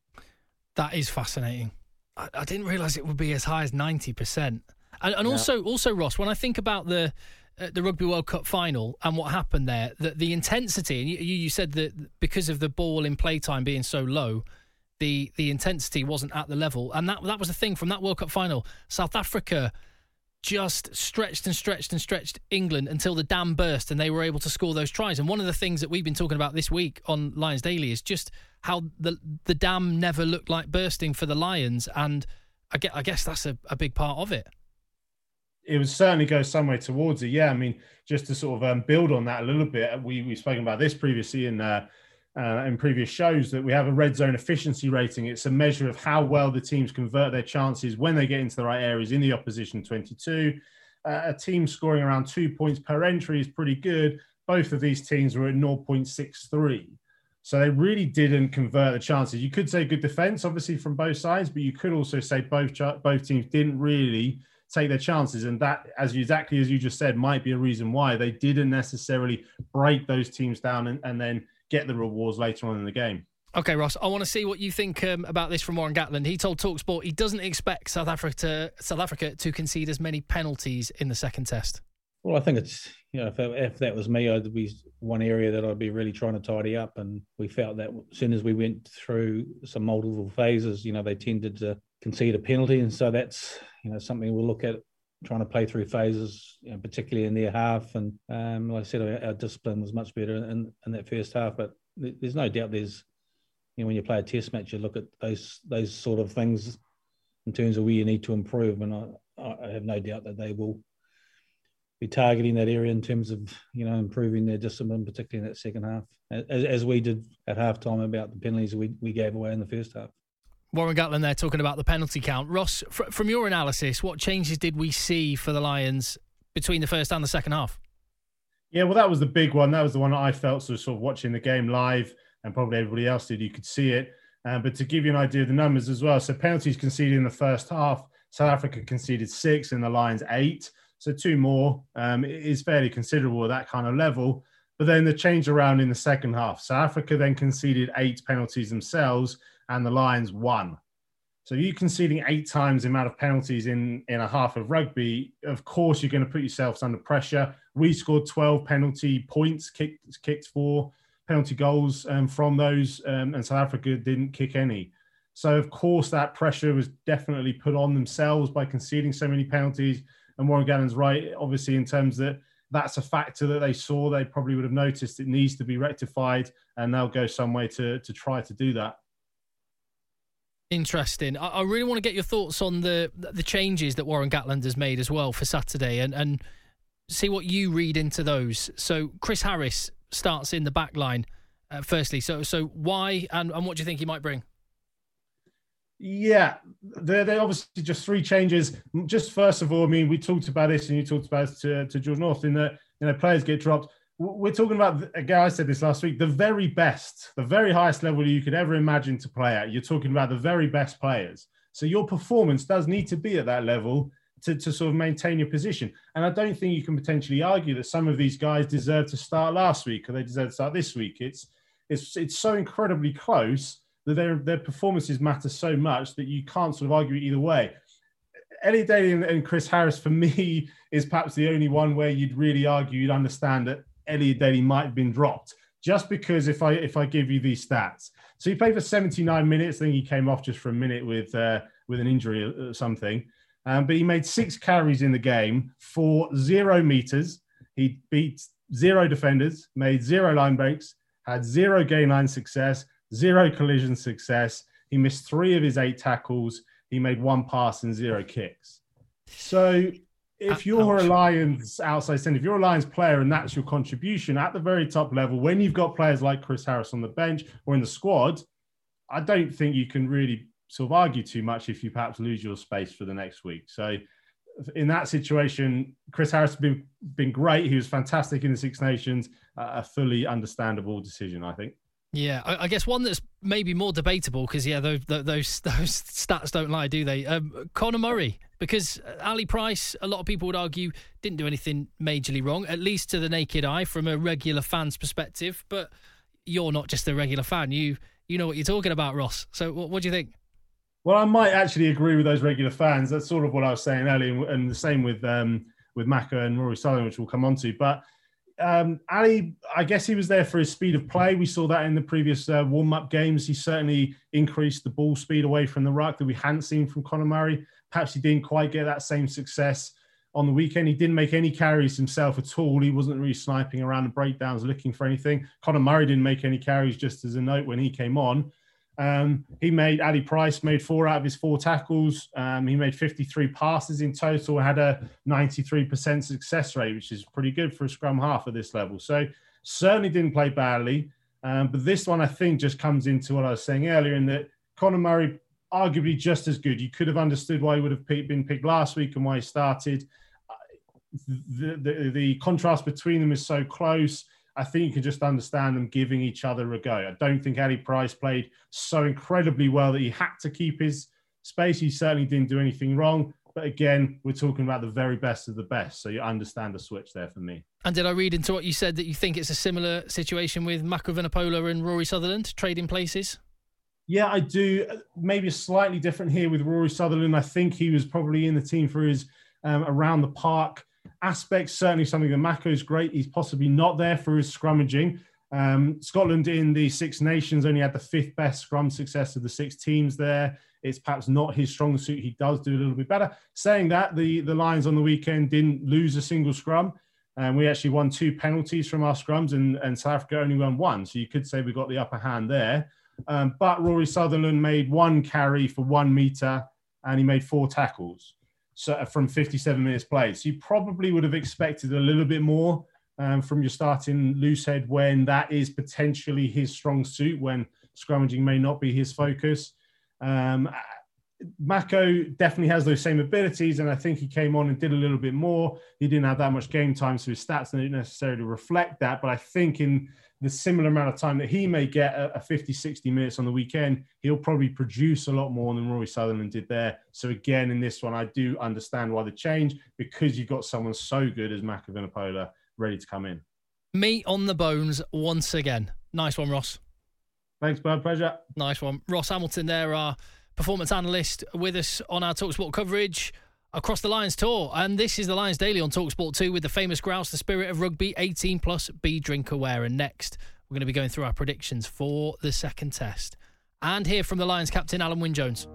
That is fascinating. I, I didn't realise it would be as high as ninety percent. And, and yeah. also, also, Ross, when I think about the uh, the Rugby World Cup final and what happened there, the, the intensity, and you, you said that because of the ball in playtime being so low, the the intensity wasn't at the level. And that that was the thing from that World Cup final. South Africa just stretched and stretched and stretched England until the dam burst and they were able to score those tries. And one of the things that we've been talking about this week on Lions Daily is just how the the dam never looked like bursting for the Lions. And I guess, I guess that's a, a big part of it. It would certainly go some way towards it. Yeah, I mean, just to sort of um, build on that a little bit, we, we've spoken about this previously in uh, uh, in previous shows, that we have a red zone efficiency rating. It's a measure of how well the teams convert their chances when they get into the right areas in the opposition twenty-two. Uh, a team scoring around two points per entry is pretty good. Both of these teams were at zero point six three. So they really didn't convert the chances. You could say good defense, obviously, from both sides, but you could also say both both teams didn't really take their chances. And that, as you, exactly as you just said, might be a reason why they didn't necessarily break those teams down and, and then get the rewards later on in the game. Okay, Ross, I want to see what you think um, about this from Warren Gatland. He told TalkSport he doesn't expect South Africa to, South Africa to concede as many penalties in the second test. Well, I think it's, you know, if, if that was me, I'd be one area that I'd be really trying to tidy up. And we felt that as soon as we went through some multiple phases, you know, they tended to concede a penalty. And so that's, you know, something we'll look at, trying to play through phases, you know, particularly in their half. And um, like I said, our, our discipline was much better in, in that first half. But there's no doubt there's, you know, when you play a test match, you look at those those sort of things in terms of where you need to improve. And I, I have no doubt that they will be targeting that area in terms of, you know, improving their discipline, particularly in that second half, as, as we did at halftime about the penalties we, we gave away in the first half. Warren Gatland there talking about the penalty count. Ross, fr- from your analysis, what changes did we see for the Lions between the first and the second half? Yeah, well, that was the big one. That was the one that I felt, so sort of watching the game live, and probably everybody else did. You could see it. Uh, but to give you an idea of the numbers as well, so penalties conceded in the first half, South Africa conceded six and the Lions eight. So two more um, is fairly considerable at that kind of level. But then the change around in the second half. South Africa then conceded eight penalties themselves and the Lions one. So you conceding eight times the amount of penalties in, in a half of rugby, of course you're going to put yourselves under pressure. We scored twelve penalty points, kicked, kicked four penalty goals um, from those, um, and South Africa didn't kick any. So, of course, that pressure was definitely put on themselves by conceding so many penalties. And Warren Gatland's right, obviously, in terms that that's a factor that they saw. They probably would have noticed it needs to be rectified, and they'll go some way to, to try to do that. Interesting. I, I really want to get your thoughts on the the changes that Warren Gatland has made as well for Saturday, and, and see what you read into those. So Chris Harris starts in the back line, uh, firstly. So so why, and, and what do you think he might bring? Yeah, they're, they're obviously just three changes. Just first of all, I mean, we talked about this and you talked about it to, to George North in that, you know, players get dropped. We're talking about, again, I said this last week, the very best, the very highest level you could ever imagine to play at. You're talking about the very best players. So your performance does need to be at that level to, to sort of maintain your position. And I don't think you can potentially argue that some of these guys deserve to start last week or they deserve to start this week. It's it's it's so incredibly close that their, their performances matter so much that you can't sort of argue either way. Elliot Daly and, and Chris Harris, for me, is perhaps the only one where you'd really argue, you'd understand that Elliot Daly might have been dropped. Just because if I if I give you these stats. So he played for seventy-nine minutes. I think he came off just for a minute with, uh, with an injury or something. Um, but he made six carries in the game for zero meters. He beat zero defenders, made zero line breaks, had zero gain line success, zero collision success. He missed three of his eight tackles. He made one pass and zero kicks. So if you're a Lions outside centre, if you're a Lions player and that's your contribution at the very top level, when you've got players like Chris Harris on the bench or in the squad, I don't think you can really sort of argue too much if you perhaps lose your space for the next week. So in that situation, Chris Harris has been, been great. He was fantastic in the Six Nations. Uh, a fully understandable decision, I think. Yeah, I, I guess one that's maybe more debatable because, yeah, those, those those stats don't lie, do they? Um, Conor Murray, because Ali Price, a lot of people would argue, didn't do anything majorly wrong, at least to the naked eye from a regular fan's perspective. But you're not just a regular fan. You you know what you're talking about, Ross. So what, what do you think? Well, I might actually agree with those regular fans. That's sort of what I was saying earlier, and the same with um, with Mako and Rory Sutherland, which we'll come on to. But um, Ali, I guess he was there for his speed of play. We saw that in the previous uh, warm-up games. He certainly increased the ball speed away from the ruck that we hadn't seen from Conor Murray. Perhaps he didn't quite get that same success on the weekend. He didn't make any carries himself at all. He wasn't really sniping around the breakdowns looking for anything. Conor Murray didn't make any carries, just as a note, when he came on. Um, he made, Ali Price made four out of his four tackles. Um, he made fifty-three passes in total, had a ninety-three percent success rate, which is pretty good for a scrum half at this level. So certainly didn't play badly. Um, but this one, I think, just comes into what I was saying earlier in that Conor Murray, arguably just as good. You could have understood why he would have been picked last week and why he started. The, the, the contrast between them is so close. I think you can just understand them giving each other a go. I don't think Ali Price played so incredibly well that he had to keep his space. He certainly didn't do anything wrong. But again, we're talking about the very best of the best. So you understand the switch there for me. And did I read into what you said that you think it's a similar situation with Mako Vunipola and Rory Sutherland trading places? Yeah, I do. Maybe slightly different here with Rory Sutherland. I think he was probably in the team for his um, around the park aspects. Certainly something that Mako is great. He's possibly not there for his scrummaging. Um, Scotland in the Six Nations only had the fifth best scrum success of the six teams there. It's perhaps not his strong suit. He does do a little bit better. Saying that, the, the Lions on the weekend didn't lose a single scrum. And we actually won two penalties from our scrums, and, and South Africa only won one. So you could say we got the upper hand there. Um, but Rory Sutherland made one carry for one metre and he made four tackles. So from fifty-seven minutes played. So you probably would have expected a little bit more um, from your starting loosehead when that is potentially his strong suit, when scrummaging may not be his focus. Um, Mako definitely has those same abilities, and I think he came on and did a little bit more. He didn't have that much game time, so his stats didn't necessarily reflect that. But I think in the similar amount of time that he may get, a fifty, sixty minutes on the weekend, he'll probably produce a lot more than Rory Sutherland did there. So again, in this one, I do understand why the change, because you've got someone so good as Mako Vunipola ready to come in. Meat on the bones once again. Nice one, Ross. Thanks, bud. Pleasure. Nice one. Ross Hamilton there, our performance analyst, with us on our TalkSport coverage across the Lions tour. And this is the Lions Daily on TalkSport two with the famous grouse, the spirit of rugby, eighteen plus, be drink aware. And next, we're going to be going through our predictions for the second test. And hear from the Lions captain, Alan Wynne-Jones.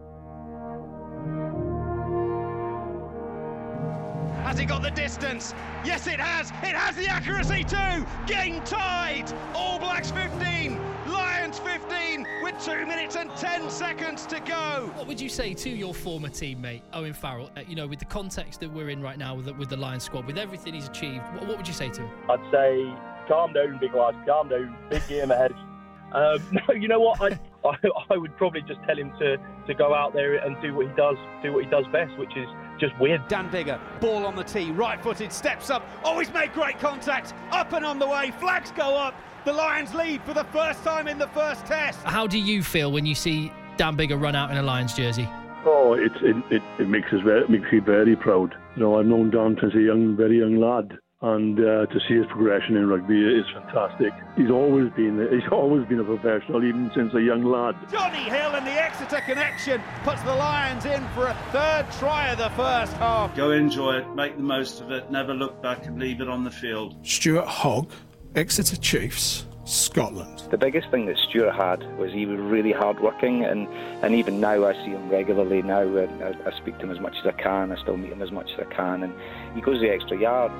Has he got the distance? Yes, it has. It has the accuracy too. Game tied. All Blacks fifteen, Lions fifteen, with two minutes and ten seconds to go. What would you say to your former teammate, Owen Farrell? Uh, you know, with the context that we're in right now with the, with the Lions squad, with everything he's achieved, what, what would you say to him? I'd say, calm down, big lad. Calm down. Big game ahead. Um, no, you know what? I, I I would probably just tell him to to go out there and do what he does, do what he does best, which is just win. Dan Biggar, ball on the tee, right-footed, steps up. Oh, he's made great contact. Up and on the way. Flags go up. The Lions lead for the first time in the first test. How do you feel when you see Dan Biggar run out in a Lions jersey? Oh, it it, it, it makes us very, makes me very proud. You know, I've known Dan since a young, very young lad. And uh, to see his progression in rugby is fantastic. He's always been he's always been a professional, even since a young lad. Johnny Hill and the Exeter connection puts the Lions in for a third try of the first half. Go enjoy it, make the most of it, never look back and leave it on the field. Stuart Hogg, Exeter Chiefs, Scotland. The biggest thing that Stuart had was he was really hard-working, and, and even now I see him regularly now, and I, I speak to him as much as I can, I still meet him as much as I can, and he goes the extra yard.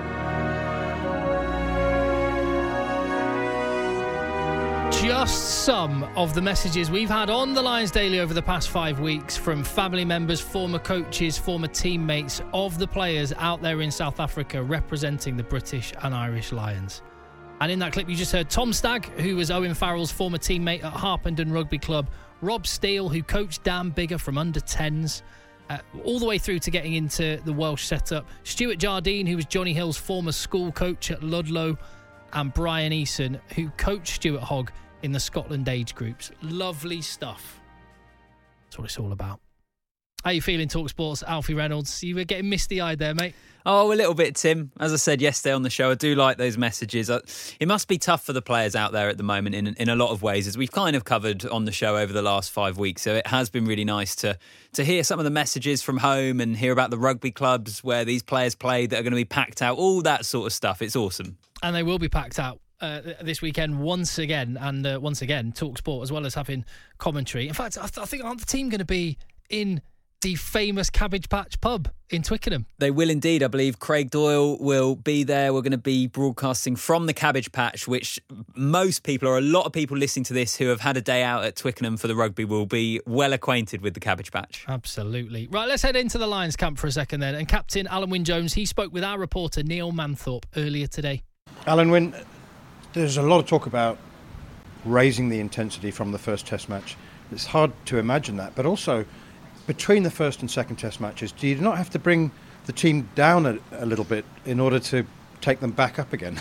Just some of the messages we've had on the Lions Daily over the past five weeks from family members, former coaches, former teammates of the players out there in South Africa representing the British and Irish Lions. And in that clip you just heard Tom Stagg, who was Owen Farrell's former teammate at Harpenden Rugby Club, Rob Steele, who coached Dan Biggar from under tens, uh, all the way through to getting into the Welsh setup, Stuart Jardine, who was Johnny Hill's former school coach at Ludlow, and Brian Eason, who coached Stuart Hogg in the Scotland age groups. Lovely stuff. That's what it's all about. How you feeling, TalkSport's Alfie Reynolds? You were getting misty-eyed there, mate. Oh, a little bit, Tim. As I said yesterday on the show, I do like those messages. It must be tough for the players out there at the moment in in a lot of ways, as we've kind of covered on the show over the last five weeks. So it has been really nice to to hear some of the messages from home and hear about the rugby clubs where these players play that are going to be packed out, all that sort of stuff. It's awesome. And they will be packed out uh, this weekend once again. And uh, once again, TalkSport, as well as having commentary. In fact, I, th- I think aren't the team going to be in the famous Cabbage Patch pub in Twickenham? They will indeed. I believe Craig Doyle will be there. We're going to be broadcasting from the Cabbage Patch, which most people, or a lot of people listening to this who have had a day out at Twickenham for the rugby, will be well acquainted with the Cabbage Patch. Absolutely. Right, let's head into the Lions camp for a second then. And Captain Alan Wynne-Jones, he spoke with our reporter Neil Manthorpe earlier today. Alan Wynne, there's a lot of talk about raising the intensity from the first test match. It's hard to imagine that, but also between the first and second test matches, do you not have to bring the team down a, a little bit in order to take them back up again?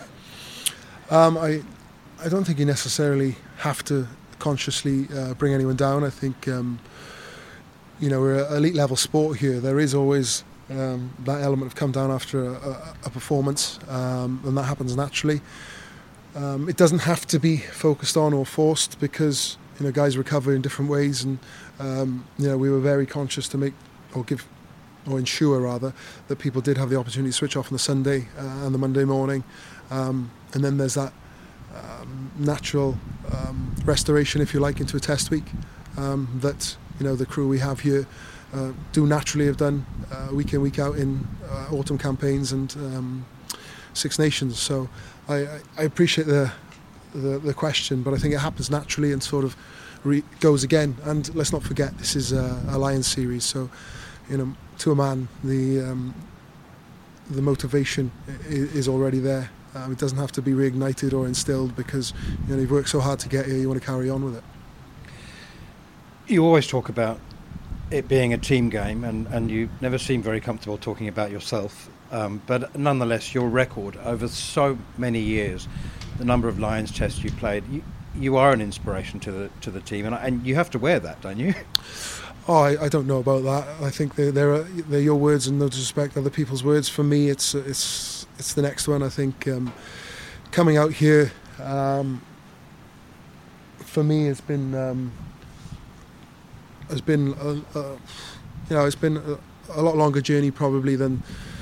Um, I, I don't think you necessarily have to consciously uh, bring anyone down. I think, um, you know, we're an elite level sport here. There is always um, that element of come down after a, a, a performance, um, and that happens naturally. Um, it doesn't have to be focused on or forced, because you know guys recover in different ways, and um, you know we were very conscious to make or give or ensure rather that people did have the opportunity to switch off on the Sunday uh, and the Monday morning, um, and then there's that um, natural um, restoration, if you like, into a test week um, that you know the crew we have here uh, do naturally have done uh, week in week out in uh, autumn campaigns and um, Six Nations. So I, I appreciate the, the the question, but I think it happens naturally and sort of re- goes again. And let's not forget, this is a, a Lions series, so you know, to a man, the um, the motivation is, is already there. Um, it doesn't have to be reignited or instilled, because you know you've worked so hard to get here. You want to carry on with it. You always talk about it being a team game, and, and you never seem very comfortable talking about yourself. Um, but nonetheless, your record over so many years, the number of Lions tests you played, you, you are an inspiration to the to the team, and, and you have to wear that, don't you? Oh, I, I don't know about that. I think they're, they're they're your words, and no disrespect other people's words. For me, it's it's it's the next one. I think um, coming out here, um, for me, it's been um, has been a, a, you know it's been a, a lot longer journey probably than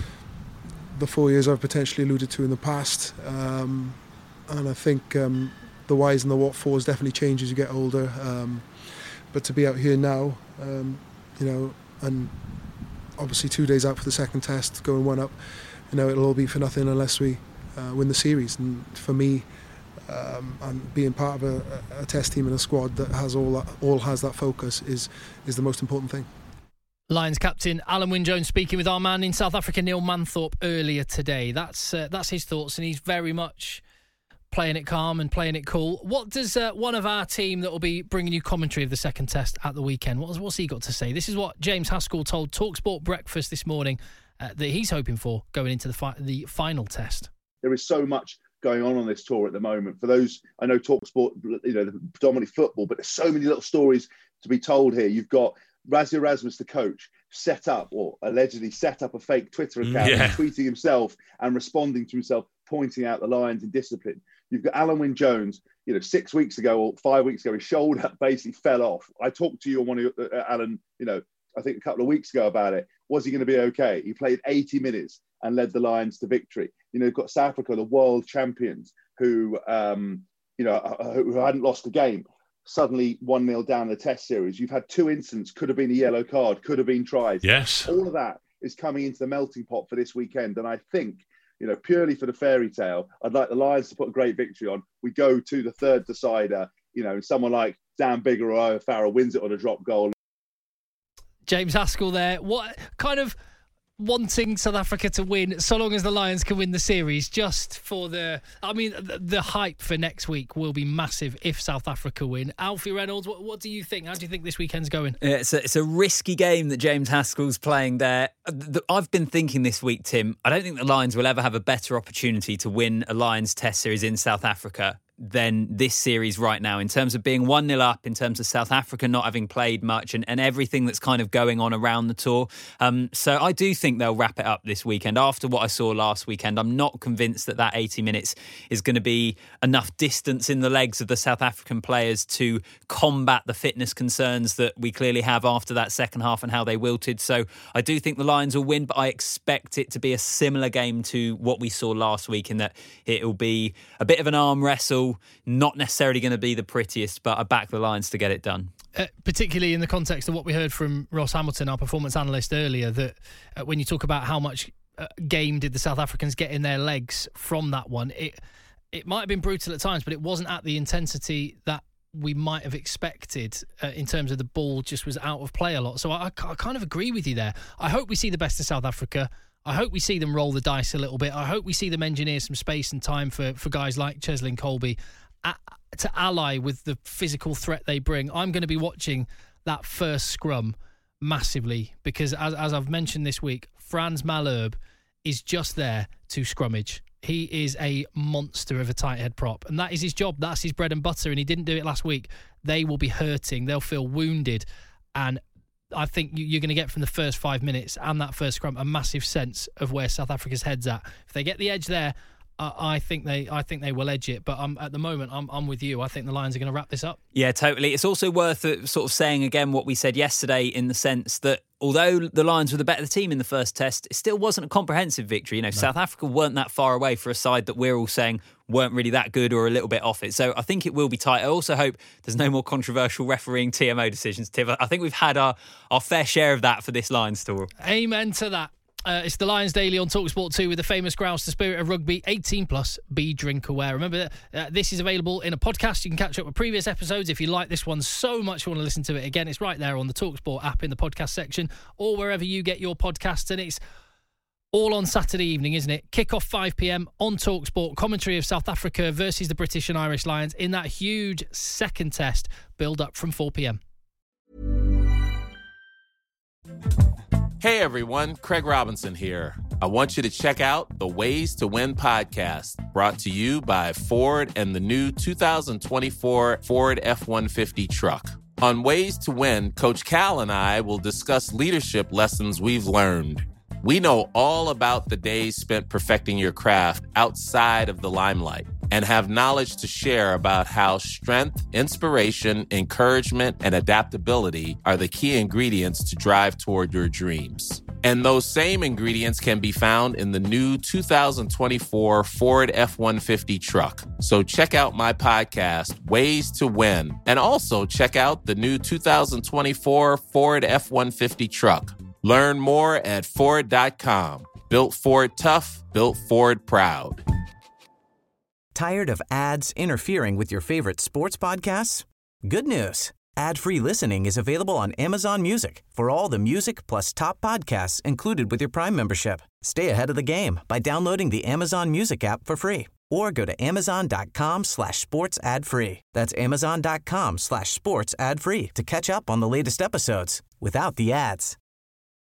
the four years I've potentially alluded to in the past, um, and I think um, the whys and the what fors definitely change as you get older. Um, but to be out here now, um, you know, and obviously two days out for the second test, going one up, you know, it'll all be for nothing unless we uh, win the series. And for me, um, and being part of a, a test team and a squad that has all that, all has that focus is is the most important thing. Lions captain Alun Wyn Jones speaking with our man in South Africa, Neil Manthorpe, earlier today. That's uh, that's his thoughts, and he's very much playing it calm and playing it cool. What does uh, one of our team that will be bringing you commentary of the second test at the weekend, what, what's he got to say? This is what James Haskell told TalkSport Breakfast this morning uh, that he's hoping for going into the fi- the final test. There is so much going on on this tour at the moment. For those, I know TalkSport, you know, predominantly football, but there's so many little stories to be told here. You've got Rassie Erasmus, the coach, set up or allegedly set up a fake Twitter account, Yeah. tweeting himself and responding to himself, pointing out the Lions in discipline. You've got Alun Wyn Jones, you know, six weeks ago or five weeks ago, his shoulder basically fell off. I talked to you on one of uh, Alan, you know, I think a couple of weeks ago about it. Was he going to be okay? He played eighty minutes and led the Lions to victory. You know, you've got South Africa, the world champions, who, um, you know, who hadn't lost a game, suddenly one nil down the test series. You've had two incidents, could have been a yellow card, could have been tries. Yes. All of that is coming into the melting pot for this weekend. And I think, you know, purely for the fairy tale, I'd like the Lions to put a great victory on. We go to the third decider, you know, someone like Dan Biggar or Io Farrell wins it on a drop goal. James Haskell there. What kind of wanting South Africa to win, so long as the Lions can win the series, just for the... I mean, the, the hype for next week will be massive if South Africa win. Alfie Reynolds, what, what do you think? How do you think this weekend's going? Yeah, it's a, it's a risky game that James Haskell's playing there. I've been thinking this week, Tim, I don't think the Lions will ever have a better opportunity to win a Lions Test series in South Africa than this series right now, in terms of being one nil up, in terms of South Africa not having played much, and, and everything that's kind of going on around the tour. Um, so I do think they'll wrap it up this weekend. After what I saw last weekend, I'm not convinced that that eighty minutes is going to be enough distance in the legs of the South African players to combat the fitness concerns that we clearly have after that second half and how they wilted. So I do think the Lions will win, but I expect it to be a similar game to what we saw last week, in that it will be a bit of an arm wrestle. Not necessarily going to be the prettiest, but I back the Lions to get it done. Uh, particularly in the context of what we heard from Ross Hamilton, our performance analyst, earlier, that uh, when you talk about how much uh, game did the South Africans get in their legs from that one, it it might have been brutal at times, but it wasn't at the intensity that we might have expected uh, in terms of the ball just was out of play a lot. So I, I kind of agree with you there. I hope we see the best of South Africa. I hope we see them roll the dice a little bit. I hope we see them engineer some space and time for, for guys like Cheslin Kolbe a, to ally with the physical threat they bring. I'm going to be watching that first scrum massively because, as, as I've mentioned this week, Frans Malherbe is just there to scrummage. He is a monster of a tight head prop, and that is his job. That's his bread and butter, and he didn't do it last week. They will be hurting. They'll feel wounded, and I think you're going to get from the first five minutes and that first scrum a massive sense of where South Africa's head's at. If they get the edge there, uh, I think they I think they will edge it. But um, at the moment, I'm I'm with you. I think the Lions are going to wrap this up. Yeah, totally. It's also worth uh, sort of saying again what we said yesterday, in the sense that although the Lions were the better team in the first test, it still wasn't a comprehensive victory. You know, no. South Africa weren't that far away for a side that we're all saying weren't really that good or a little bit off it. So I think it will be tight. I also hope there's no more controversial refereeing T M O decisions, Tiv. I think we've had our, our fair share of that for this Lions tour. Amen to that. Uh, it's the Lions Daily on TalkSport two with the famous grouse, the spirit of rugby, eighteen plus, be drink aware. Remember, uh, this is available in a podcast. You can catch up with previous episodes if you like this one so much you want to listen to it again. It's right there on the TalkSport app in the podcast section or wherever you get your podcasts. And it's all on Saturday evening, isn't it? Kick-off five p.m. on TalkSport. Commentary of South Africa versus the British and Irish Lions in that huge second test. Build up from four p.m. Hey everyone, Craig Robinson here. I want you to check out the Ways to Win podcast, brought to you by Ford and the new two thousand twenty-four Ford F one fifty truck. On Ways to Win, Coach Cal and I will discuss leadership lessons we've learned. We know all about the days spent perfecting your craft outside of the limelight and have knowledge to share about how strength, inspiration, encouragement, and adaptability are the key ingredients to drive toward your dreams. And those same ingredients can be found in the new two thousand twenty-four Ford F one fifty truck. So check out my podcast, Ways to Win, and also check out the new two thousand twenty-four Ford F one fifty truck. Learn more at Ford dot com. Built Ford tough, built Ford proud. Tired of ads interfering with your favorite sports podcasts? Good news. Ad-free listening is available on Amazon Music for all the music plus top podcasts included with your Prime membership. Stay ahead of the game by downloading the Amazon Music app for free or go to amazon.com slash sports ad free. That's amazon.com slash sports ad free to catch up on the latest episodes without the ads.